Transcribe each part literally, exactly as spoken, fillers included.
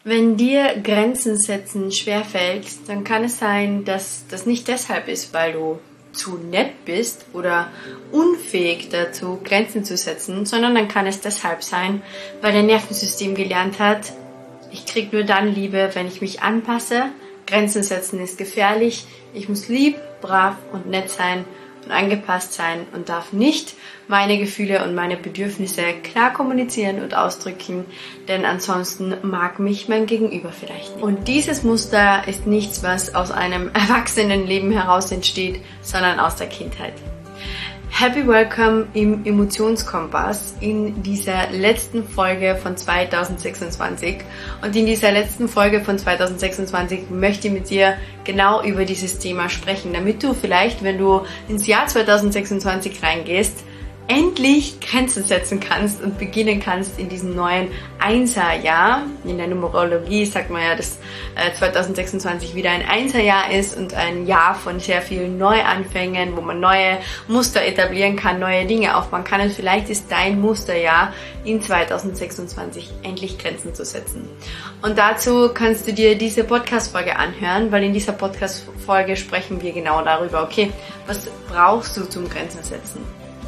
Wenn dir Grenzen setzen schwerfällt, dann kann es sein, dass das nicht deshalb ist, weil du zu nett bist oder unfähig dazu, Grenzen zu setzen, sondern dann kann es deshalb sein, weil dein Nervensystem gelernt hat, ich krieg nur dann Liebe, wenn ich mich anpasse. Grenzen setzen ist gefährlich. Ich muss lieb, brav und nett sein und angepasst sein und darf nicht meine Gefühle und meine Bedürfnisse klar kommunizieren und ausdrücken, denn ansonsten mag mich mein Gegenüber vielleicht nicht. Und dieses Muster ist nichts, was aus einem Erwachsenenleben heraus entsteht, sondern aus der Kindheit. Happy Welcome im Emotionskompass in dieser letzten Folge von zweitausendsechsundzwanzig. Und in dieser letzten Folge von zweitausendsechsundzwanzig möchte ich mit dir genau über dieses Thema sprechen, damit du vielleicht, wenn du ins Jahr zweitausendsechsundzwanzig reingehst, endlich Grenzen setzen kannst und beginnen kannst in diesem neuen Einserjahr. In der Numerologie sagt man ja, dass äh, zweitausendsechsundzwanzig wieder ein Einserjahr ist und ein Jahr von sehr vielen Neuanfängen, wo man neue Muster etablieren kann, neue Dinge aufbauen kann. Und vielleicht ist dein Musterjahr in zweitausendsechsundzwanzig endlich Grenzen zu setzen. Und dazu kannst du dir diese Podcast-Folge anhören, weil in dieser Podcast-Folge sprechen wir genau darüber, okay, was brauchst du zum Grenzen setzen?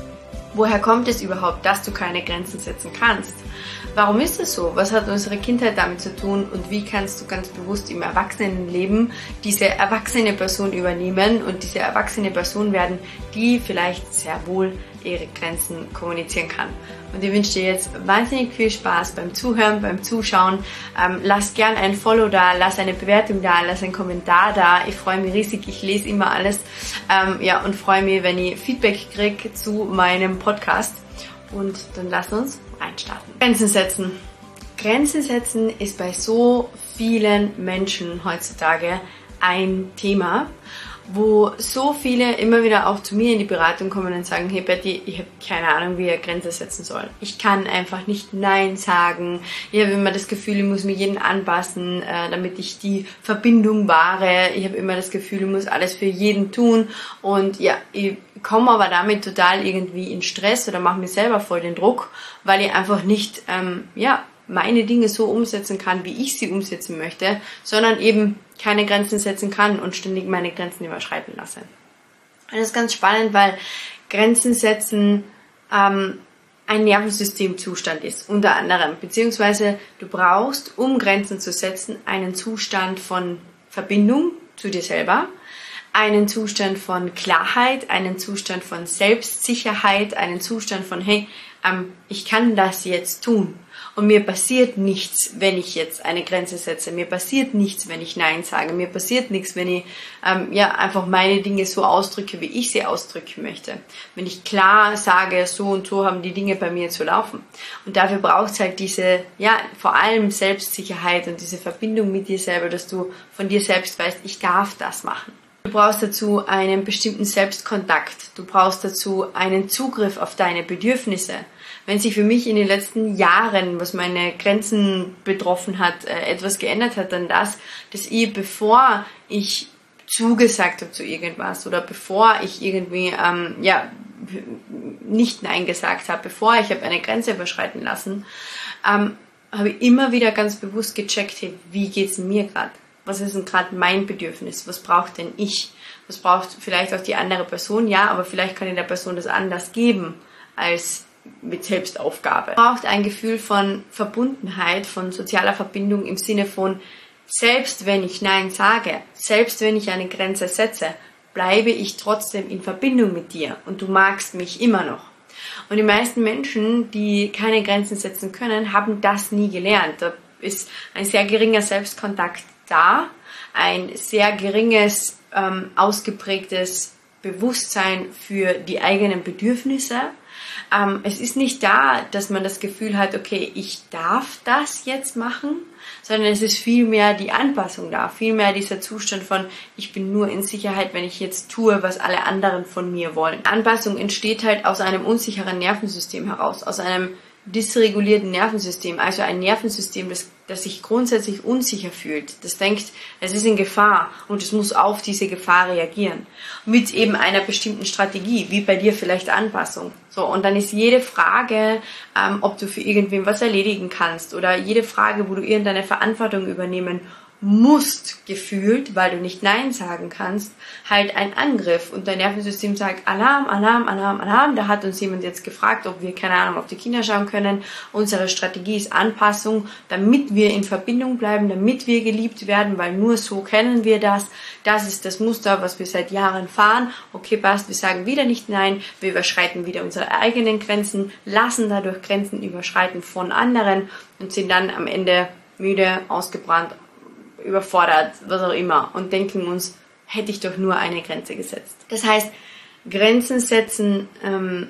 Woher kommt es überhaupt, dass du keine Grenzen setzen kannst? Warum ist es so? Was hat unsere Kindheit damit zu tun? Und wie kannst du ganz bewusst im Erwachsenenleben diese erwachsene Person übernehmen und diese erwachsene Person werden, die vielleicht sehr wohl ihre Grenzen kommunizieren kann? Und ich wünsche dir jetzt wahnsinnig viel Spaß beim Zuhören, beim Zuschauen. Ähm, lass gern ein Follow da, lass eine Bewertung da, lass einen Kommentar da. Ich freue mich riesig, ich lese immer alles. Ähm, ja, und freue mich, wenn ich Feedback kriege zu meinem Podcast. Und dann lass uns reinstarten. Grenzen setzen. Grenzen setzen ist bei so vielen Menschen heutzutage ein Thema, wo so viele immer wieder auch zu mir in die Beratung kommen und sagen, hey Betty, ich habe keine Ahnung, wie ich Grenze setzen soll. Ich kann einfach nicht Nein sagen. Ich habe immer das Gefühl, ich muss mich jeden anpassen, äh, damit ich die Verbindung wahre. Ich habe immer das Gefühl, ich muss alles für jeden tun. Und ja, ich komme aber damit total irgendwie in Stress oder mache mir selber voll den Druck, weil ich einfach nicht, ähm, ja, meine Dinge so umsetzen kann, wie ich sie umsetzen möchte, sondern eben keine Grenzen setzen kann und ständig meine Grenzen überschreiten lasse. Und das ist ganz spannend, weil Grenzen setzen ähm, ein Nervensystemzustand ist, unter anderem. Beziehungsweise du brauchst, um Grenzen zu setzen, einen Zustand von Verbindung zu dir selber, einen Zustand von Klarheit, einen Zustand von Selbstsicherheit, einen Zustand von, hey, ähm, ich kann das jetzt tun. Und mir passiert nichts, wenn ich jetzt eine Grenze setze. Mir passiert nichts, wenn ich Nein sage. Mir passiert nichts, wenn ich ähm, ja einfach meine Dinge so ausdrücke, wie ich sie ausdrücken möchte. Wenn ich klar sage, so und so haben die Dinge bei mir zu laufen. Und dafür braucht es halt diese, ja, vor allem Selbstsicherheit und diese Verbindung mit dir selber, dass du von dir selbst weißt, ich darf das machen. Du brauchst dazu einen bestimmten Selbstkontakt. Du brauchst dazu einen Zugriff auf deine Bedürfnisse. Wenn sich für mich in den letzten Jahren, was meine Grenzen betroffen hat, etwas geändert hat, dann das, dass ich, bevor ich zugesagt habe zu irgendwas oder bevor ich irgendwie ähm, ja nicht Nein gesagt habe, bevor ich habe eine Grenze überschreiten lassen, ähm, habe ich immer wieder ganz bewusst gecheckt, hey, wie geht's mir gerade? Was ist denn gerade mein Bedürfnis? Was braucht denn ich? Was braucht vielleicht auch die andere Person? Ja, aber vielleicht kann ich der Person das anders geben als mit Selbstaufgabe. Man braucht ein Gefühl von Verbundenheit, von sozialer Verbindung im Sinne von, selbst wenn ich Nein sage, selbst wenn ich eine Grenze setze, bleibe ich trotzdem in Verbindung mit dir und du magst mich immer noch. Und die meisten Menschen, die keine Grenzen setzen können, haben das nie gelernt. Da ist ein sehr geringer Selbstkontakt da, ein sehr geringes, ähm, ausgeprägtes Bewusstsein für die eigenen Bedürfnisse. Ähm, es ist nicht da, dass man das Gefühl hat, okay, ich darf das jetzt machen, sondern es ist vielmehr die Anpassung da, vielmehr dieser Zustand von, ich bin nur in Sicherheit, wenn ich jetzt tue, was alle anderen von mir wollen. Anpassung entsteht halt aus einem unsicheren Nervensystem heraus, aus einem dysregulierten Nervensystem, also ein Nervensystem, das, das sich grundsätzlich unsicher fühlt, das denkt, es ist in Gefahr und es muss auf diese Gefahr reagieren. Mit eben einer bestimmten Strategie, wie bei dir vielleicht Anpassung. So, und dann ist jede Frage, ähm, ob du für irgendwen was erledigen kannst oder jede Frage, wo du irgendeine Verantwortung übernehmen musst, gefühlt, weil du nicht Nein sagen kannst, halt ein Angriff und dein Nervensystem sagt Alarm, Alarm, Alarm, Alarm, da hat uns jemand jetzt gefragt, ob wir, keine Ahnung, auf die Kinder schauen können. Unsere Strategie ist Anpassung, damit wir in Verbindung bleiben, damit wir geliebt werden, weil nur so kennen wir das. Das ist das Muster, was wir seit Jahren fahren. Okay, passt, wir sagen wieder nicht Nein, wir überschreiten wieder unsere eigenen Grenzen, lassen dadurch Grenzen überschreiten von anderen und sind dann am Ende müde, ausgebrannt, überfordert, was auch immer und denken uns, hätte ich doch nur eine Grenze gesetzt. Das heißt, Grenzen setzen ähm,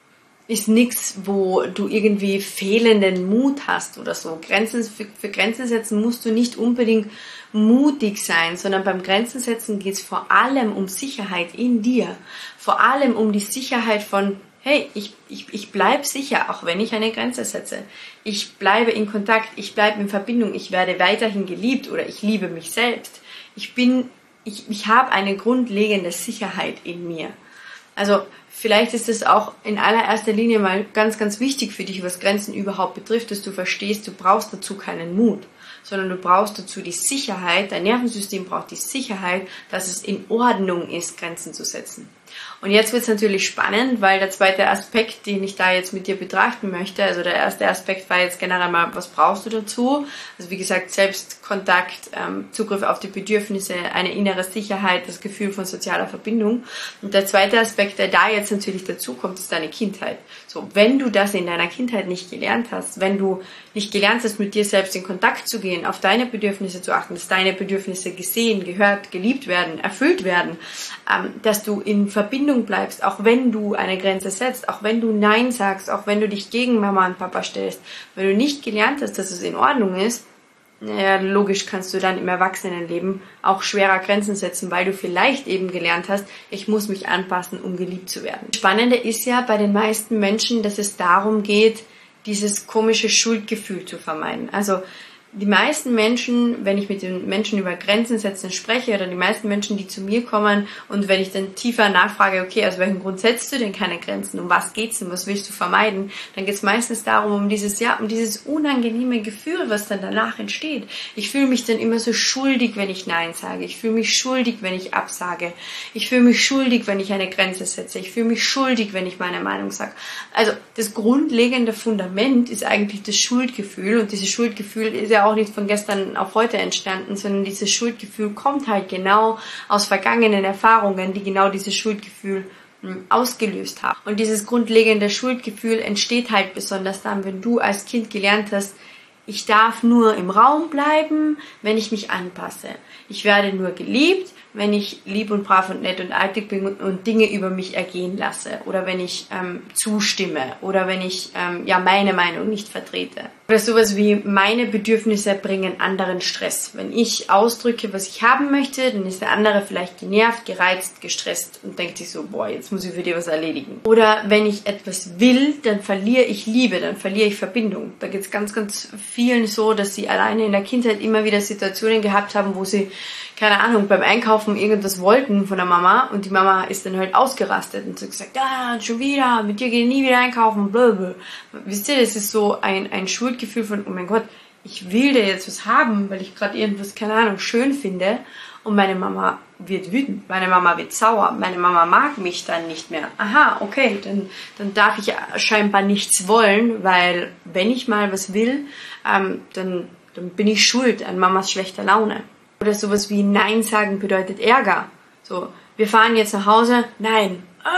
ist nichts, wo du irgendwie fehlenden Mut hast oder so. Grenzen, für, für Grenzen setzen musst du nicht unbedingt mutig sein, sondern beim Grenzen setzen geht es vor allem um Sicherheit in dir. Vor allem um die Sicherheit von hey, ich, ich, ich bleibe sicher, auch wenn ich eine Grenze setze. Ich bleibe in Kontakt, ich bleibe in Verbindung, ich werde weiterhin geliebt oder ich liebe mich selbst. Ich bin, ich, ich habe eine grundlegende Sicherheit in mir. Also vielleicht ist es auch in allererster Linie mal ganz, ganz wichtig für dich, was Grenzen überhaupt betrifft, dass du verstehst, du brauchst dazu keinen Mut, sondern du brauchst dazu die Sicherheit, dein Nervensystem braucht die Sicherheit, dass es in Ordnung ist, Grenzen zu setzen. Und jetzt wird es natürlich spannend, weil der zweite Aspekt, den ich da jetzt mit dir betrachten möchte, also der erste Aspekt war jetzt generell mal, was brauchst du dazu? Also wie gesagt, Selbstkontakt, ähm, Zugriff auf die Bedürfnisse, eine innere Sicherheit, das Gefühl von sozialer Verbindung. Und der zweite Aspekt, der da jetzt natürlich dazu kommt, ist deine Kindheit. So, wenn du das in deiner Kindheit nicht gelernt hast, wenn du nicht gelernt hast, mit dir selbst in Kontakt zu gehen, auf deine Bedürfnisse zu achten, dass deine Bedürfnisse gesehen, gehört, geliebt werden, erfüllt werden, ähm, dass du in Verbindung bleibst, auch wenn du eine Grenze setzt, auch wenn du Nein sagst, auch wenn du dich gegen Mama und Papa stellst. Wenn du nicht gelernt hast, dass es in Ordnung ist, naja, logisch kannst du dann im Erwachsenenleben auch schwerer Grenzen setzen, weil du vielleicht eben gelernt hast, ich muss mich anpassen, um geliebt zu werden. Das Spannende ist ja bei den meisten Menschen, dass es darum geht, dieses komische Schuldgefühl zu vermeiden. Also die meisten Menschen, wenn ich mit den Menschen über Grenzen setzen spreche, oder die meisten Menschen, die zu mir kommen und wenn ich dann tiefer nachfrage, okay, aus welchem Grund setzt du denn keine Grenzen, um was geht's denn, was willst du vermeiden, dann geht es meistens darum, um dieses, ja, um dieses unangenehme Gefühl, was dann danach entsteht. Ich fühle mich dann immer so schuldig, wenn ich Nein sage. Ich fühle mich schuldig, wenn ich absage. Ich fühle mich schuldig, wenn ich eine Grenze setze. Ich fühle mich schuldig, wenn ich meine Meinung sage. Also das grundlegende Fundament ist eigentlich das Schuldgefühl und dieses Schuldgefühl ist ja auch nicht von gestern auf heute entstanden, sondern dieses Schuldgefühl kommt halt genau aus vergangenen Erfahrungen, die genau dieses Schuldgefühl mh, ausgelöst haben. Und dieses grundlegende Schuldgefühl entsteht halt besonders dann, wenn du als Kind gelernt hast, ich darf nur im Raum bleiben, wenn ich mich anpasse. Ich werde nur geliebt, wenn ich lieb und brav und nett und artig bin und, und Dinge über mich ergehen lasse oder wenn ich ähm, zustimme oder wenn ich ähm, ja meine Meinung nicht vertrete. Oder sowas wie meine Bedürfnisse bringen anderen Stress. Wenn ich ausdrücke, was ich haben möchte, dann ist der andere vielleicht genervt, gereizt, gestresst und denkt sich so, boah, jetzt muss ich für dir was erledigen. Oder wenn ich etwas will, dann verliere ich Liebe, dann verliere ich Verbindung. Da geht es ganz, ganz vielen so, dass sie alleine in der Kindheit immer wieder Situationen gehabt haben, wo sie, keine Ahnung, beim Einkaufen irgendwas wollten von der Mama und die Mama ist dann halt ausgerastet und so gesagt, ja, schon wieder, mit dir gehe ich nie wieder einkaufen, blablabla. Wisst ihr, das ist so ein, ein Schuldgefühl von, oh mein Gott, ich will dir jetzt was haben, weil ich gerade irgendwas, keine Ahnung, schön finde und meine Mama wird wütend, meine Mama wird sauer, meine Mama mag mich dann nicht mehr. Aha, okay, dann, dann darf ich scheinbar nichts wollen, weil wenn ich mal was will, ähm, dann, dann bin ich schuld an Mamas schlechter Laune. Oder sowas wie Nein sagen bedeutet Ärger. So, wir fahren jetzt nach Hause, nein.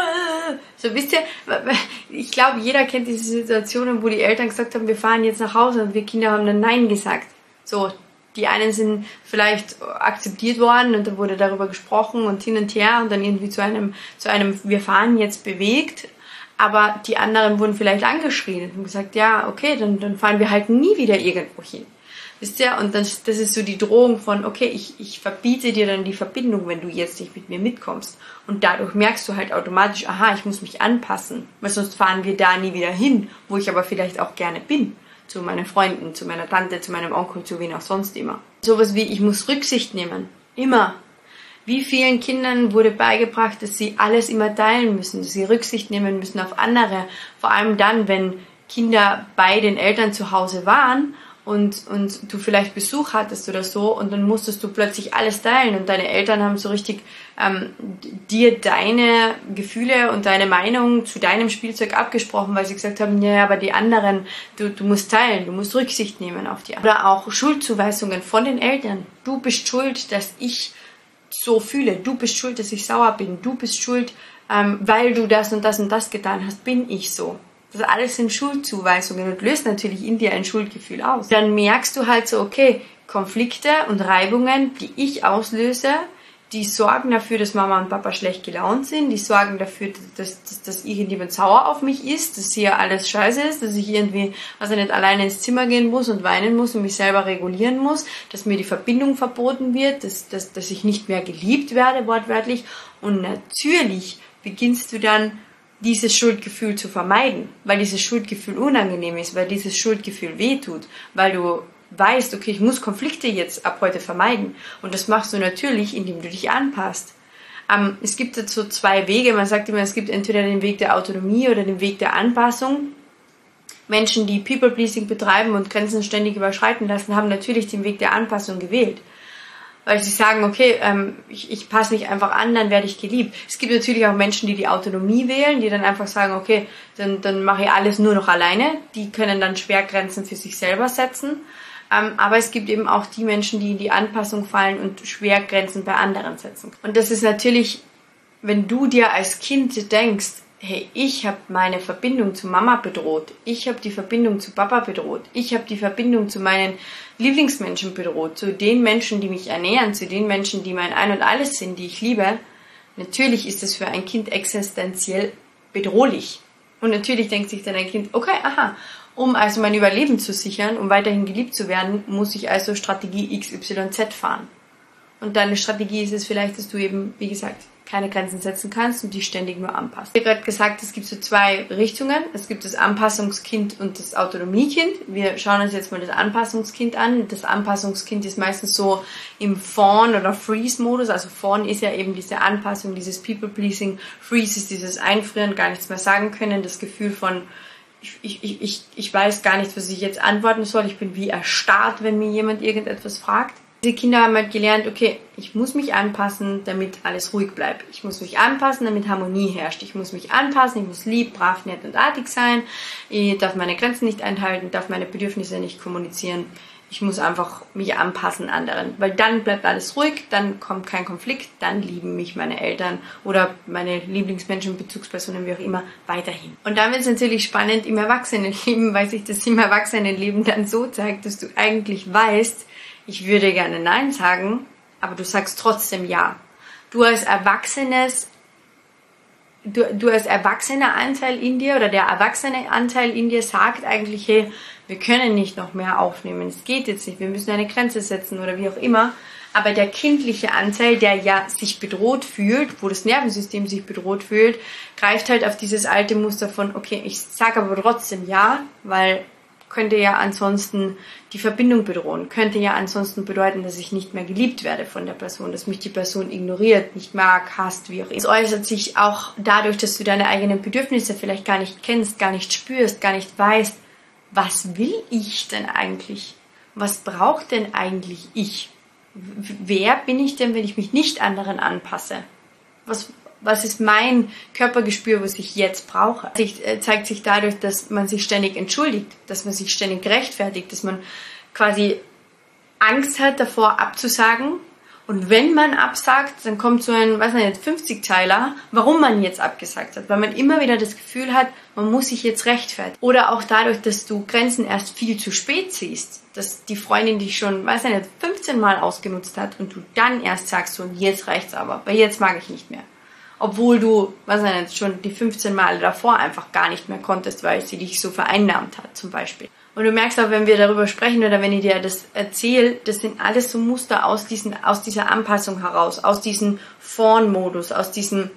So, wisst ihr, ich glaube, jeder kennt diese Situationen, wo die Eltern gesagt haben, wir fahren jetzt nach Hause und wir Kinder haben dann Nein gesagt. So, die einen sind vielleicht akzeptiert worden und dann wurde darüber gesprochen und hin und her und dann irgendwie zu einem, zu einem, wir fahren jetzt bewegt. Aber die anderen wurden vielleicht angeschrien und gesagt, ja, okay, dann, dann fahren wir halt nie wieder irgendwo hin. Wisst ihr? Und das, das ist so die Drohung von, okay, ich, ich verbiete dir dann die Verbindung, wenn du jetzt nicht mit mir mitkommst. Und dadurch merkst du halt automatisch, aha, ich muss mich anpassen, weil sonst fahren wir da nie wieder hin, wo ich aber vielleicht auch gerne bin. Zu meinen Freunden, zu meiner Tante, zu meinem Onkel, zu wen auch sonst immer. Sowas wie, ich muss Rücksicht nehmen. Immer. Wie vielen Kindern wurde beigebracht, dass sie alles immer teilen müssen, dass sie Rücksicht nehmen müssen auf andere. Vor allem dann, wenn Kinder bei den Eltern zu Hause waren und, und du vielleicht Besuch hattest oder so und dann musstest du plötzlich alles teilen und deine Eltern haben so richtig ähm, dir deine Gefühle und deine Meinung zu deinem Spielzeug abgesprochen, weil sie gesagt haben, ja, aber die anderen, du, du musst teilen, du musst Rücksicht nehmen auf die anderen. Oder auch Schuldzuweisungen von den Eltern. Du bist schuld, dass ich so fühle, du bist schuld, dass ich sauer bin, du bist schuld, ähm, weil du das und das und das getan hast, bin ich so. Das alles sind Schuldzuweisungen und löst natürlich in dir ein Schuldgefühl aus. Dann merkst du halt so, okay, Konflikte und Reibungen, die ich auslöse, die sorgen dafür, dass Mama und Papa schlecht gelaunt sind, die sorgen dafür, dass, dass, dass irgendjemand sauer auf mich ist, dass hier alles scheiße ist, dass ich irgendwie, also nicht alleine ins Zimmer gehen muss und weinen muss und mich selber regulieren muss, dass mir die Verbindung verboten wird, dass, dass, dass ich nicht mehr geliebt werde, wortwörtlich. Und natürlich beginnst du dann, dieses Schuldgefühl zu vermeiden, weil dieses Schuldgefühl unangenehm ist, weil dieses Schuldgefühl wehtut, weil du weißt, okay, ich muss Konflikte jetzt ab heute vermeiden. Und das machst du natürlich, indem du dich anpasst. Ähm, es gibt dazu zwei Wege. Man sagt immer, es gibt entweder den Weg der Autonomie oder den Weg der Anpassung. Menschen, die People-Pleasing betreiben und Grenzen ständig überschreiten lassen, haben natürlich den Weg der Anpassung gewählt. Weil sie sagen, okay, ähm, ich, ich passe mich einfach an, dann werde ich geliebt. Es gibt natürlich auch Menschen, die die Autonomie wählen, die dann einfach sagen, okay, dann, dann mache ich alles nur noch alleine. Die können dann schwer Grenzen für sich selber setzen. Ähm, aber es gibt eben auch die Menschen, die in die Anpassung fallen und schwer Grenzen bei anderen setzen. Und das ist natürlich, wenn du dir als Kind denkst, hey, ich habe meine Verbindung zu Mama bedroht, ich habe die Verbindung zu Papa bedroht, ich habe die Verbindung zu meinen Lieblingsmenschen bedroht, zu den Menschen, die mich ernähren, zu den Menschen, die mein Ein und Alles sind, die ich liebe. Natürlich ist es für ein Kind existenziell bedrohlich. Und natürlich denkt sich dann ein Kind, okay, aha, um also mein Überleben zu sichern, um weiterhin geliebt zu werden, muss ich also Strategie X Y Z fahren. Und deine Strategie ist es vielleicht, dass du eben, wie gesagt, keine Grenzen setzen kannst und die ständig nur anpasst. Ich habe gerade gesagt, es gibt so zwei Richtungen. Es gibt das Anpassungskind und das Autonomiekind. Wir schauen uns jetzt mal das Anpassungskind an. Das Anpassungskind ist meistens so im Fawn- oder Freeze-Modus. Also Fawn ist ja eben diese Anpassung, dieses People-Pleasing. Freeze ist dieses Einfrieren, gar nichts mehr sagen können. Das Gefühl von, ich, ich, ich, ich weiß gar nicht, was ich jetzt antworten soll. Ich bin wie erstarrt, wenn mir jemand irgendetwas fragt. Diese Kinder haben halt gelernt, okay, ich muss mich anpassen, damit alles ruhig bleibt. Ich muss mich anpassen, damit Harmonie herrscht. Ich muss mich anpassen, ich muss lieb, brav, nett und artig sein. Ich darf meine Grenzen nicht einhalten, darf meine Bedürfnisse nicht kommunizieren. Ich muss einfach mich anpassen anderen, weil dann bleibt alles ruhig, dann kommt kein Konflikt, dann lieben mich meine Eltern oder meine Lieblingsmenschen, Bezugspersonen, wie auch immer, weiterhin. Und dann wird es natürlich spannend im Erwachsenenleben, weil sich das im Erwachsenenleben dann so zeigt, dass du eigentlich weißt, ich würde gerne Nein sagen, aber du sagst trotzdem Ja. Du als Erwachsenes, du, du als erwachsener Anteil in dir oder der erwachsene Anteil in dir sagt eigentlich, hey, wir können nicht noch mehr aufnehmen, es geht jetzt nicht, wir müssen eine Grenze setzen oder wie auch immer. Aber der kindliche Anteil, der ja sich bedroht fühlt, wo das Nervensystem sich bedroht fühlt, greift halt auf dieses alte Muster von, okay, ich sage aber trotzdem Ja, weil könnte ja ansonsten die Verbindung bedrohen, könnte ja ansonsten bedeuten, dass ich nicht mehr geliebt werde von der Person, dass mich die Person ignoriert, nicht mag, hasst, wie auch immer. Es äußert sich auch dadurch, dass du deine eigenen Bedürfnisse vielleicht gar nicht kennst, gar nicht spürst, gar nicht weißt, was will ich denn eigentlich? Was braucht denn eigentlich ich? Wer bin ich denn, wenn ich mich nicht anderen anpasse? Was Was ist mein Körpergespür, was ich jetzt brauche? Das zeigt sich dadurch, dass man sich ständig entschuldigt, dass man sich ständig rechtfertigt, dass man quasi Angst hat davor abzusagen. Und wenn man absagt, dann kommt so ein, weiß nicht, fünfzig-Teiler, warum man jetzt abgesagt hat. Weil man immer wieder das Gefühl hat, man muss sich jetzt rechtfertigen. Oder auch dadurch, dass du Grenzen erst viel zu spät ziehst. Dass die Freundin dich schon, weiß nicht, fünfzehn Mal ausgenutzt hat und du dann erst sagst, so, jetzt reicht's aber, weil jetzt mag ich nicht mehr. Obwohl du, was nicht, schon die fünfzehn Male davor einfach gar nicht mehr konntest, weil sie dich so vereinnahmt hat, zum Beispiel. Und du merkst auch, wenn wir darüber sprechen oder wenn ich dir das erzähle, das sind alles so Muster aus, diesen, aus dieser Anpassung heraus, aus diesem Fawn-Modus, aus diesem,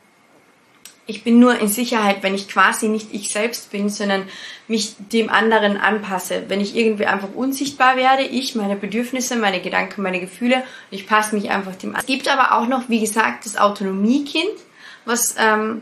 ich bin nur in Sicherheit, wenn ich quasi nicht ich selbst bin, sondern mich dem anderen anpasse. Wenn ich irgendwie einfach unsichtbar werde, ich, meine Bedürfnisse, meine Gedanken, meine Gefühle, und ich passe mich einfach dem an. Es gibt aber auch noch, wie gesagt, das Autonomiekind, was ähm,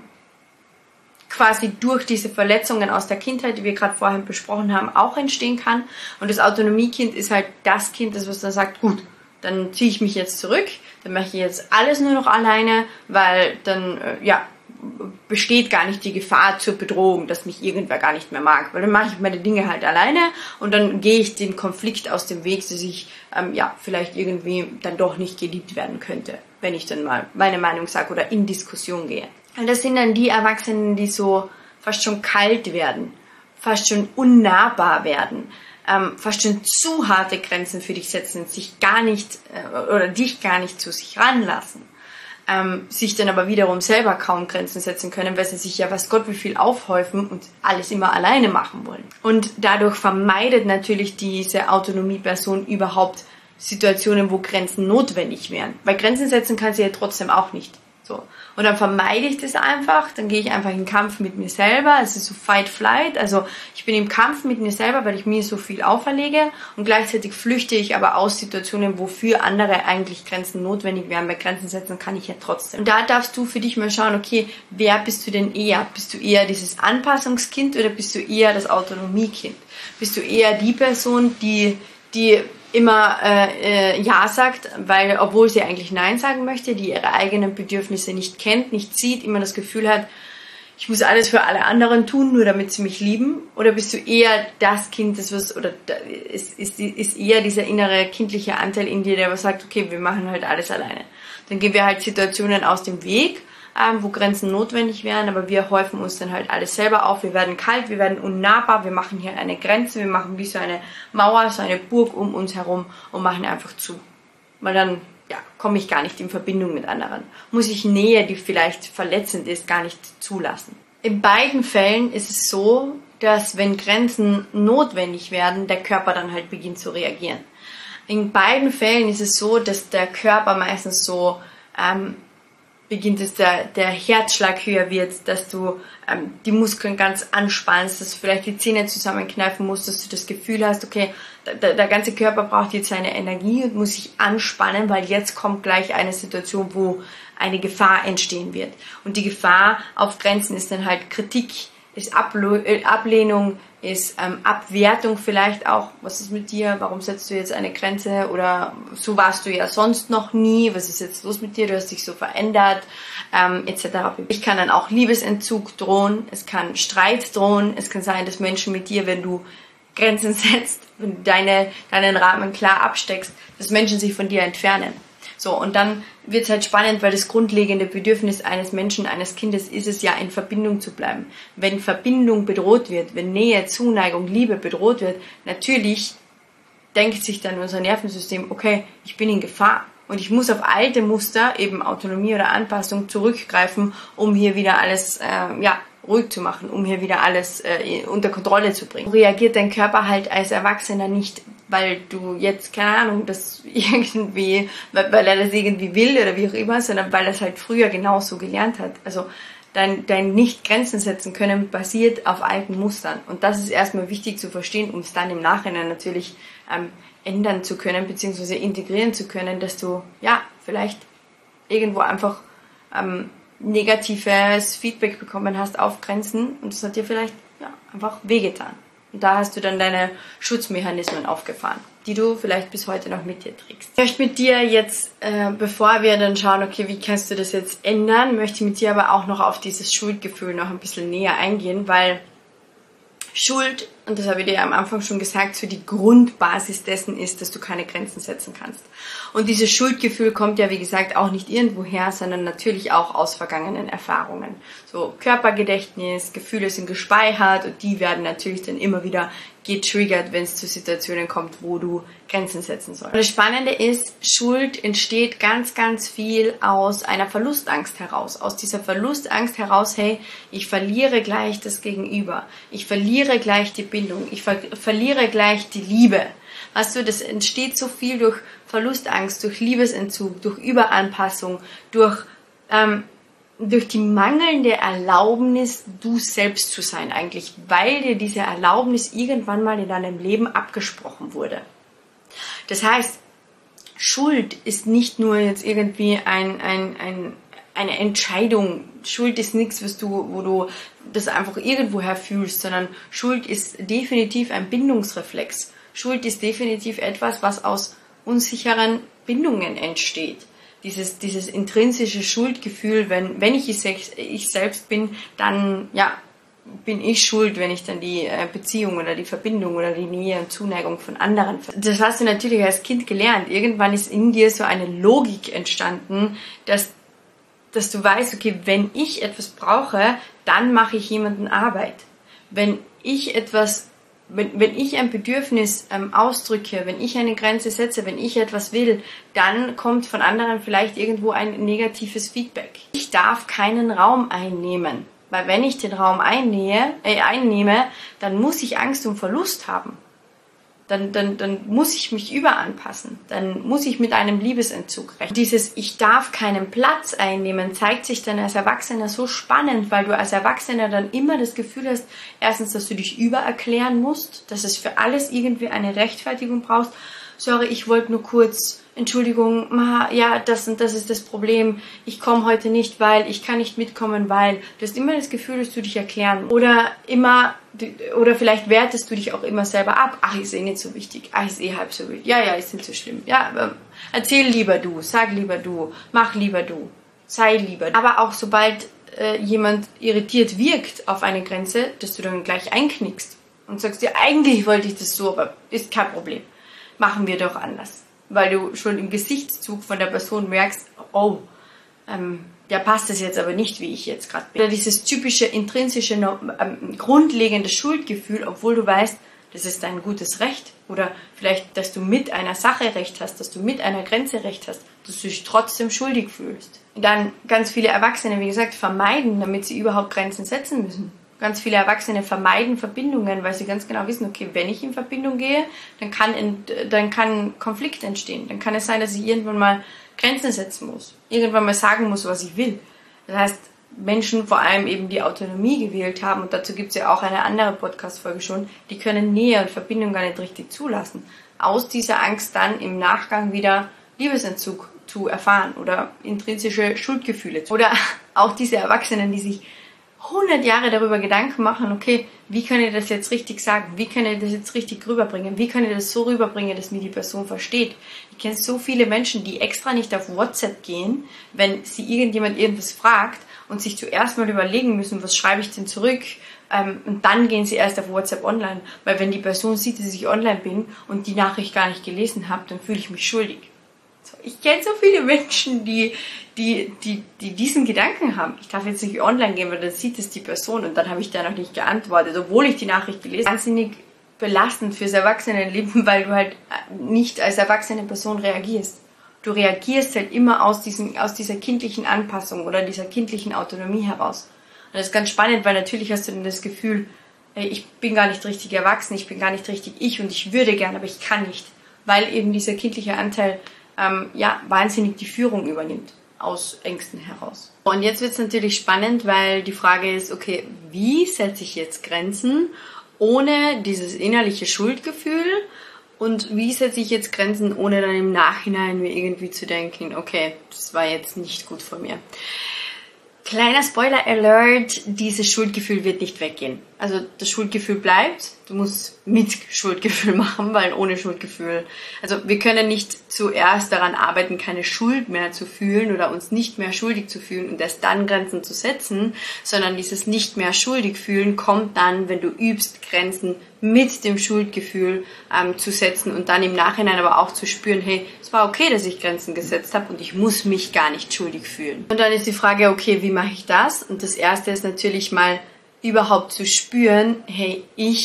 quasi durch diese Verletzungen aus der Kindheit, die wir gerade vorhin besprochen haben, auch entstehen kann. Und das Autonomiekind ist halt das Kind, das was dann sagt, gut, dann ziehe ich mich jetzt zurück, dann mache ich jetzt alles nur noch alleine, weil dann, äh, ja, besteht gar nicht die Gefahr zur Bedrohung, dass mich irgendwer gar nicht mehr mag. Weil dann mache ich meine Dinge halt alleine und dann gehe ich dem Konflikt aus dem Weg, dass ich ähm, ja vielleicht irgendwie dann doch nicht geliebt werden könnte, wenn ich dann mal meine Meinung sage oder in Diskussion gehe. Und das sind dann die Erwachsenen, die so fast schon kalt werden, fast schon unnahbar werden, ähm, fast schon zu harte Grenzen für dich setzen, sich gar nicht äh, oder dich gar nicht zu sich ranlassen. Ähm, sich dann aber wiederum selber kaum Grenzen setzen können, weil sie sich ja was Gott wie viel aufhäufen und alles immer alleine machen wollen. Und dadurch vermeidet natürlich diese Autonomieperson überhaupt Situationen, wo Grenzen notwendig wären. Weil Grenzen setzen kann sie ja trotzdem auch nicht. So. Und dann vermeide ich das einfach, dann gehe ich einfach in Kampf mit mir selber, es ist so Fight, Flight, also ich bin im Kampf mit mir selber, weil ich mir so viel auferlege und gleichzeitig flüchte ich aber aus Situationen, wofür andere eigentlich Grenzen notwendig wären, weil Grenzen setzen kann ich ja trotzdem. Und da darfst du für dich mal schauen, okay, wer bist du denn eher? Bist du eher dieses Anpassungskind oder bist du eher das Autonomiekind? Bist du eher die Person, die, die immer äh, äh, Ja sagt, weil obwohl sie eigentlich Nein sagen möchte, die ihre eigenen Bedürfnisse nicht kennt, nicht sieht, immer das Gefühl hat, ich muss alles für alle anderen tun, nur damit sie mich lieben? Oder bist du eher das Kind, das was, oder ist, ist, ist eher dieser innere kindliche Anteil in dir, der was sagt, okay, wir machen halt alles alleine. Dann gehen wir halt Situationen aus dem Weg, ähm, wo Grenzen notwendig wären, aber wir häufen uns dann halt alles selber auf, wir werden kalt, wir werden unnahbar, wir machen hier eine Grenze, wir machen wie so eine Mauer, so eine Burg um uns herum und machen einfach zu. Weil dann, ja, komme ich gar nicht in Verbindung mit anderen. Muss ich Nähe, die vielleicht verletzend ist, gar nicht zulassen. In beiden Fällen ist es so, dass wenn Grenzen notwendig werden, der Körper dann halt beginnt zu reagieren. In beiden Fällen ist es so, dass der Körper meistens so ähm, beginnt es der, der Herzschlag höher wird, dass du ähm, die Muskeln ganz anspannst, dass du vielleicht die Zähne zusammenkneifen musst, dass du das Gefühl hast, okay, der, der ganze Körper braucht jetzt seine Energie und muss sich anspannen, weil jetzt kommt gleich eine Situation, wo eine Gefahr entstehen wird. Und die Gefahr auf Grenzen ist dann halt Kritik, ist Ablo- äh, Ablehnung, ist ähm, Abwertung vielleicht auch. Was ist mit dir? Warum setzt du jetzt eine Grenze? Oder so warst du ja sonst noch nie. Was ist jetzt los mit dir? Du hast dich so verändert, ähm, et cetera. Ich kann dann auch Liebesentzug drohen. Es kann Streit drohen. Es kann sein, dass Menschen mit dir, wenn du Grenzen setzt, wenn du deine, deinen Rahmen klar absteckst, dass Menschen sich von dir entfernen. So, und dann wird es halt spannend, weil das grundlegende Bedürfnis eines Menschen, eines Kindes ist es ja, in Verbindung zu bleiben. Wenn Verbindung bedroht wird, wenn Nähe, Zuneigung, Liebe bedroht wird, natürlich denkt sich dann unser Nervensystem, okay, ich bin in Gefahr. Und ich muss auf alte Muster, eben Autonomie oder Anpassung, zurückgreifen, um hier wieder alles, äh, ja, ruhig zu machen, um hier wieder alles äh, unter Kontrolle zu bringen. Reagiert dein Körper halt als Erwachsener nicht, weil du jetzt, keine Ahnung, das irgendwie, weil, weil er das irgendwie will oder wie auch immer, sondern weil er es halt früher genauso gelernt hat. Also dein, dein Nicht-Grenzen setzen können basiert auf alten Mustern. Und das ist erstmal wichtig zu verstehen, um es dann im Nachhinein natürlich ähm, ändern zu können, beziehungsweise integrieren zu können, dass du, ja, vielleicht irgendwo einfach ähm, negatives Feedback bekommen hast auf Grenzen und das hat dir vielleicht ja, einfach wehgetan. Und da hast du dann deine Schutzmechanismen aufgefahren, die du vielleicht bis heute noch mit dir trägst. Ich möchte mit dir jetzt, äh, bevor wir dann schauen, okay, wie kannst du das jetzt ändern, möchte ich mit dir aber auch noch auf dieses Schuldgefühl noch ein bisschen näher eingehen, weil Schuld, und das habe ich dir am Anfang schon gesagt, so die Grundbasis dessen ist, dass du keine Grenzen setzen kannst. Und dieses Schuldgefühl kommt ja, wie gesagt, auch nicht irgendwoher, sondern natürlich auch aus vergangenen Erfahrungen. So Körpergedächtnis, Gefühle sind gespeichert und die werden natürlich dann immer wieder getriggert, wenn es zu Situationen kommt, wo du Grenzen setzen sollst. Und das Spannende ist, Schuld entsteht ganz, ganz viel aus einer Verlustangst heraus. Aus dieser Verlustangst heraus, hey, ich verliere gleich das Gegenüber. Ich verliere gleich die Bindung. Ich ver verliere gleich die Liebe. Weißt du, das entsteht so viel durch Verlustangst, durch Liebesentzug, durch Überanpassung, durch ähm, durch die mangelnde Erlaubnis, du selbst zu sein eigentlich, weil dir diese Erlaubnis irgendwann mal in deinem Leben abgesprochen wurde. Das heißt, Schuld ist nicht nur jetzt irgendwie ein, ein, ein, eine Entscheidung. Schuld ist nichts, was du, wo du das einfach irgendwoher fühlst, sondern Schuld ist definitiv ein Bindungsreflex. Schuld ist definitiv etwas, was aus unsicheren Bindungen entsteht. Dieses, dieses intrinsische Schuldgefühl, wenn, wenn ich ich selbst bin, dann, ja, bin ich schuld, wenn ich dann die Beziehung oder die Verbindung oder die Nähe und Zuneigung von anderen. Das hast du natürlich als Kind gelernt. Irgendwann ist in dir so eine Logik entstanden, dass, dass du weißt, okay, wenn ich etwas brauche, dann mache ich jemanden Arbeit. Wenn ich etwas Wenn, wenn ich ein Bedürfnis ähm, ausdrücke, wenn ich eine Grenze setze, wenn ich etwas will, dann kommt von anderen vielleicht irgendwo ein negatives Feedback. Ich darf keinen Raum einnehmen, weil wenn ich den Raum einnehme, äh, einnehme, dann muss ich Angst um Verlust haben. Dann, dann, dann muss ich mich überanpassen. Dann muss ich mit einem Liebesentzug rechnen. Dieses Ich darf keinen Platz einnehmen zeigt sich dann als Erwachsener so spannend, weil du als Erwachsener dann immer das Gefühl hast, erstens, dass du dich übererklären musst, dass es für alles irgendwie eine Rechtfertigung brauchst. Sorry, ich wollte nur kurz, Entschuldigung, ma, ja, das und das ist das Problem. Ich komme heute nicht, weil, ich kann nicht mitkommen, weil. Du hast immer das Gefühl, dass du dich erklären musst. Oder immer, oder vielleicht wertest du dich auch immer selber ab. Ach, ist eh nicht so wichtig. Ach, ist eh halb so wichtig. Ja, ja, ist nicht so schlimm. Ja, ähm, erzähl lieber du, sag lieber du, mach lieber du, sei lieber du. Aber auch sobald äh, jemand irritiert wirkt auf eine Grenze, dass du dann gleich einknickst und sagst, ja, eigentlich wollte ich das so, aber ist kein Problem. Machen wir doch anders. Weil du schon im Gesichtszug von der Person merkst, oh, ähm, ja, passt das jetzt aber nicht, wie ich jetzt gerade bin. Oder dieses typische, intrinsische, ähm, grundlegende Schuldgefühl, obwohl du weißt, das ist dein gutes Recht. Oder vielleicht, dass du mit einer Sache Recht hast, dass du mit einer Grenze Recht hast, dass du dich trotzdem schuldig fühlst. Und dann ganz viele Erwachsene, wie gesagt, vermeiden, damit sie überhaupt Grenzen setzen müssen. Ganz viele Erwachsene vermeiden Verbindungen, weil sie ganz genau wissen, okay, wenn ich in Verbindung gehe, dann kann, dann kann Konflikt entstehen. Dann kann es sein, dass ich irgendwann mal Grenzen setzen muss. Irgendwann mal sagen muss, was ich will. Das heißt, Menschen vor allem eben die Autonomie gewählt haben, und dazu gibt es ja auch eine andere Podcast-Folge schon, die können Nähe und Verbindung gar nicht richtig zulassen. Aus dieser Angst dann im Nachgang wieder Liebesentzug zu erfahren oder intrinsische Schuldgefühle. Oder auch diese Erwachsenen, die sich hundert Jahre darüber Gedanken machen, okay, wie kann ich das jetzt richtig sagen? Wie kann ich das jetzt richtig rüberbringen? Wie kann ich das so rüberbringen, dass mir die Person versteht? Ich kenne so viele Menschen, die extra nicht auf WhatsApp gehen, wenn sie irgendjemand irgendwas fragt und sich zuerst mal überlegen müssen, was schreibe ich denn zurück? Ähm, und dann gehen sie erst auf WhatsApp online. Weil wenn die Person sieht, dass ich online bin und die Nachricht gar nicht gelesen habe, dann fühle ich mich schuldig. Ich kenne so viele Menschen, die, die, die, die diesen Gedanken haben. Ich darf jetzt nicht online gehen, weil dann sieht es die Person und dann habe ich da noch nicht geantwortet, obwohl ich die Nachricht gelesen habe. Wahnsinnig belastend fürs Erwachsenenleben, weil du halt nicht als erwachsene Person reagierst. Du reagierst halt immer aus, diesem, aus dieser kindlichen Anpassung oder dieser kindlichen Autonomie heraus. Und das ist ganz spannend, weil natürlich hast du dann das Gefühl, ey, ich bin gar nicht richtig erwachsen, ich bin gar nicht richtig ich und ich würde gern, aber ich kann nicht. Weil eben dieser kindliche Anteil Ähm, ja, wahnsinnig die Führung übernimmt, aus Ängsten heraus. Und jetzt wird es natürlich spannend, weil die Frage ist, okay, wie setze ich jetzt Grenzen ohne dieses innerliche Schuldgefühl und wie setze ich jetzt Grenzen, ohne dann im Nachhinein mir irgendwie zu denken, okay, das war jetzt nicht gut von mir. Kleiner Spoiler-Alert, dieses Schuldgefühl wird nicht weggehen. Also das Schuldgefühl bleibt, du musst mit Schuldgefühl machen, weil ohne Schuldgefühl, also wir können nicht zuerst daran arbeiten, keine Schuld mehr zu fühlen oder uns nicht mehr schuldig zu fühlen und erst dann Grenzen zu setzen, sondern dieses nicht mehr schuldig fühlen kommt dann, wenn du übst, Grenzen mit dem Schuldgefühl ähm, zu setzen und dann im Nachhinein aber auch zu spüren, hey, es war okay, dass ich Grenzen gesetzt habe und ich muss mich gar nicht schuldig fühlen. Und dann ist die Frage, okay, wie mache ich das? Und das Erste ist natürlich mal überhaupt zu spüren, hey, ich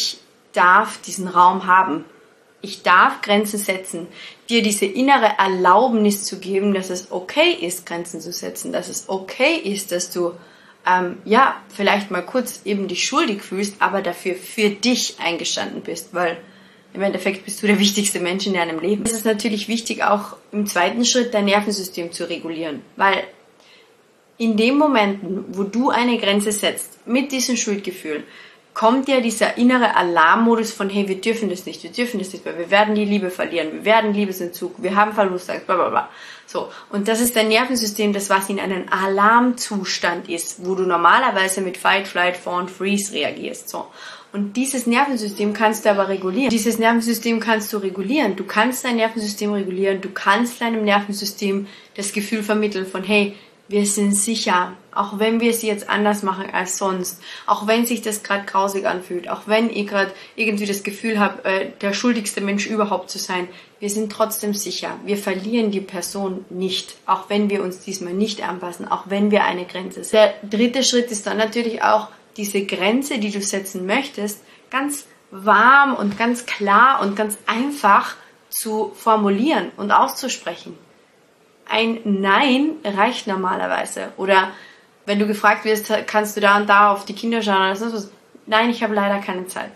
darf diesen Raum haben. Ich darf Grenzen setzen, dir diese innere Erlaubnis zu geben, dass es okay ist, Grenzen zu setzen, dass es okay ist, dass du ähm, ja vielleicht mal kurz eben dich schuldig fühlst, aber dafür für dich eingestanden bist, weil im Endeffekt bist du der wichtigste Mensch in deinem Leben. Es ist natürlich wichtig, auch im zweiten Schritt dein Nervensystem zu regulieren, weil in den Momenten, wo du eine Grenze setzt, mit diesem Schuldgefühl, kommt ja dieser innere Alarmmodus von, hey, wir dürfen das nicht, wir dürfen das nicht, weil wir werden die Liebe verlieren, wir werden Liebesentzug, wir haben Verlustangst, bla bla bla. So, und das ist dein Nervensystem, das was in einem Alarmzustand ist, wo du normalerweise mit Fight, Flight, Fawn, Freeze reagierst. So. Und dieses Nervensystem kannst du aber regulieren. Dieses Nervensystem kannst du regulieren. Du kannst dein Nervensystem regulieren, du kannst deinem Nervensystem das Gefühl vermitteln von, hey, wir sind sicher, auch wenn wir es jetzt anders machen als sonst, auch wenn sich das gerade grausig anfühlt, auch wenn ihr gerade irgendwie das Gefühl habt, äh, der schuldigste Mensch überhaupt zu sein, wir sind trotzdem sicher. Wir verlieren die Person nicht, auch wenn wir uns diesmal nicht anpassen, auch wenn wir eine Grenze setzen. Der dritte Schritt ist dann natürlich auch, diese Grenze, die du setzen möchtest, ganz warm und ganz klar und ganz einfach zu formulieren und auszusprechen. Ein Nein reicht normalerweise. Oder wenn du gefragt wirst, kannst du da und da auf die Kinder schauen oder sonst was? Nein, ich habe leider keine Zeit.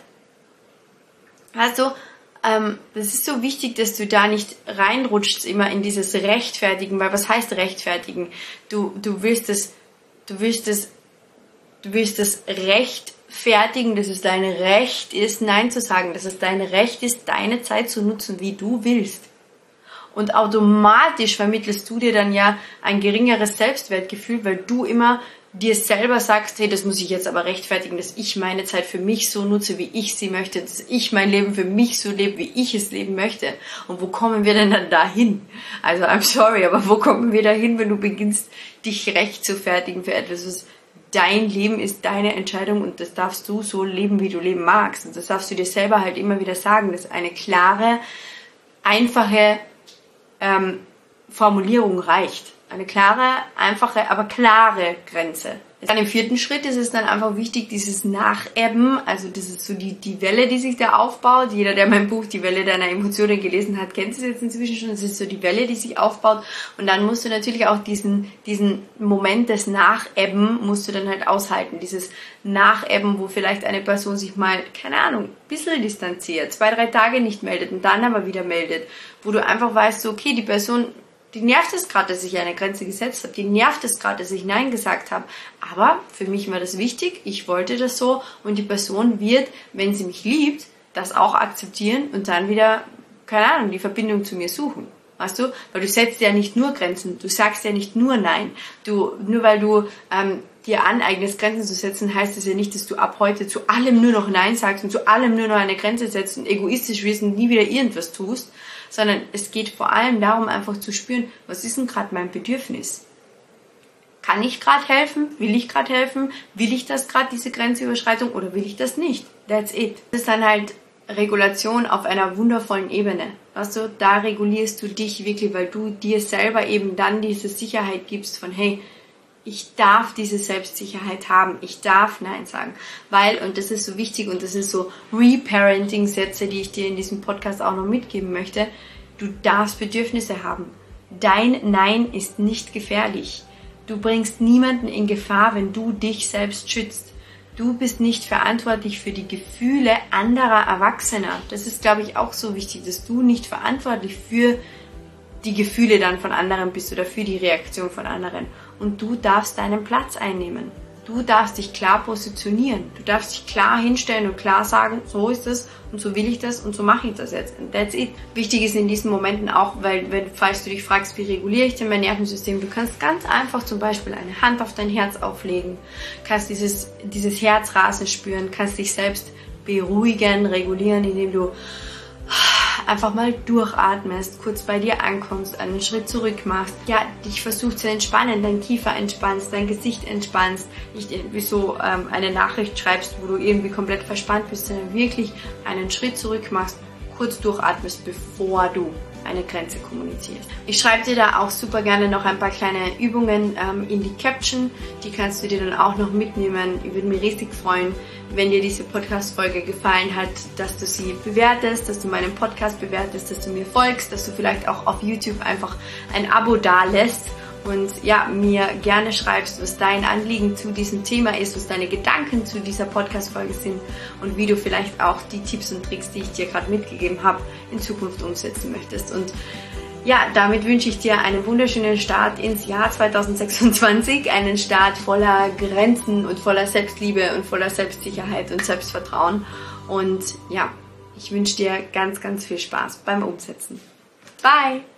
Also, ähm, das ist so wichtig, dass du da nicht reinrutschst immer in dieses Rechtfertigen, weil was heißt rechtfertigen? Du, du willst es, du willst es, du willst das rechtfertigen, dass es dein Recht ist, Nein zu sagen, dass es dein Recht ist, deine Zeit zu nutzen, wie du willst. Und automatisch vermittelst du dir dann ja ein geringeres Selbstwertgefühl, weil du immer dir selber sagst, hey, das muss ich jetzt aber rechtfertigen, dass ich meine Zeit für mich so nutze, wie ich sie möchte, dass ich mein Leben für mich so lebe, wie ich es leben möchte. Und wo kommen wir denn dann dahin? Also, I'm sorry, aber wo kommen wir dahin, wenn du beginnst, dich rechtfertigen für etwas, was dein Leben ist, deine Entscheidung und das darfst du so leben, wie du leben magst. Und das darfst du dir selber halt immer wieder sagen. Das ist eine klare, einfache Ähm, Formulierung reicht. Eine klare, einfache, aber klare Grenze. Dann im vierten Schritt ist es dann einfach wichtig, dieses Nachebben, also das ist so die, die Welle, die sich da aufbaut. Jeder, der mein Buch Die Welle deiner Emotionen gelesen hat, kennt es jetzt inzwischen schon. Das ist so die Welle, die sich aufbaut. Und dann musst du natürlich auch diesen, diesen Moment des Nachebben musst du dann halt aushalten. Dieses Nachebben, wo vielleicht eine Person sich mal, keine Ahnung, ein bisschen distanziert, zwei, drei Tage nicht meldet und dann aber wieder meldet. Wo du einfach weißt, so, okay, die Person, die nervt es gerade, dass ich eine Grenze gesetzt habe. Die nervt es gerade, dass ich Nein gesagt habe. Aber für mich war das wichtig. Ich wollte das so. Und die Person wird, wenn sie mich liebt, das auch akzeptieren und dann wieder, keine Ahnung, die Verbindung zu mir suchen. Weißt du? Weil du setzt ja nicht nur Grenzen. Du sagst ja nicht nur Nein. Du, nur weil du ähm, dir aneignest, Grenzen zu setzen, heißt es ja nicht, dass du ab heute zu allem nur noch Nein sagst und zu allem nur noch eine Grenze setzt und egoistisch wirst und nie wieder irgendwas tust. Sondern es geht vor allem darum, einfach zu spüren, was ist denn gerade mein Bedürfnis? Kann ich gerade helfen? Will ich gerade helfen? Will ich das gerade, diese Grenzüberschreitung, oder will ich das nicht? That's it. Das ist dann halt Regulation auf einer wundervollen Ebene. Also da regulierst du dich wirklich, weil du dir selber eben dann diese Sicherheit gibst von, hey, ich darf diese Selbstsicherheit haben, ich darf Nein sagen, weil, und das ist so wichtig und das sind so Reparenting-Sätze, die ich dir in diesem Podcast auch noch mitgeben möchte, du darfst Bedürfnisse haben. Dein Nein ist nicht gefährlich. Du bringst niemanden in Gefahr, wenn du dich selbst schützt. Du bist nicht verantwortlich für die Gefühle anderer Erwachsener. Das ist, glaube ich, auch so wichtig, dass du nicht verantwortlich für die Gefühle dann von anderen bist oder für die Reaktion von anderen. Und du darfst deinen Platz einnehmen. Du darfst dich klar positionieren. Du darfst dich klar hinstellen und klar sagen, so ist es und so will ich das und so mache ich das jetzt. And that's it. Wichtig ist in diesen Momenten auch, weil, wenn, falls du dich fragst, wie reguliere ich denn mein Nervensystem, du kannst ganz einfach zum Beispiel eine Hand auf dein Herz auflegen, kannst dieses, dieses Herzrasen spüren, kannst dich selbst beruhigen, regulieren, indem du einfach mal durchatmest, kurz bei dir ankommst, einen Schritt zurück machst, ja, dich versuchst zu entspannen, dein Kiefer entspannst, dein Gesicht entspannst, nicht irgendwie so ähm, eine Nachricht schreibst, wo du irgendwie komplett verspannt bist, sondern wirklich einen Schritt zurück machst, kurz durchatmest, bevor du eine Grenze kommunizierst. Ich schreibe dir da auch super gerne noch ein paar kleine Übungen ähm, in die Caption. Die kannst du dir dann auch noch mitnehmen. Ich würde mich riesig freuen, wenn dir diese Podcast-Folge gefallen hat, dass du sie bewertest, dass du meinen Podcast bewertest, dass du mir folgst, dass du vielleicht auch auf YouTube einfach ein Abo dalässt und ja, mir gerne schreibst, was dein Anliegen zu diesem Thema ist, was deine Gedanken zu dieser Podcast-Folge sind und wie du vielleicht auch die Tipps und Tricks, die ich dir gerade mitgegeben habe, in Zukunft umsetzen möchtest. Und ja, damit wünsche ich dir einen wunderschönen Start ins Jahr zweitausendsechsundzwanzig, einen Start voller Grenzen und voller Selbstliebe und voller Selbstsicherheit und Selbstvertrauen. Und ja, ich wünsche dir ganz, ganz viel Spaß beim Umsetzen. Bye!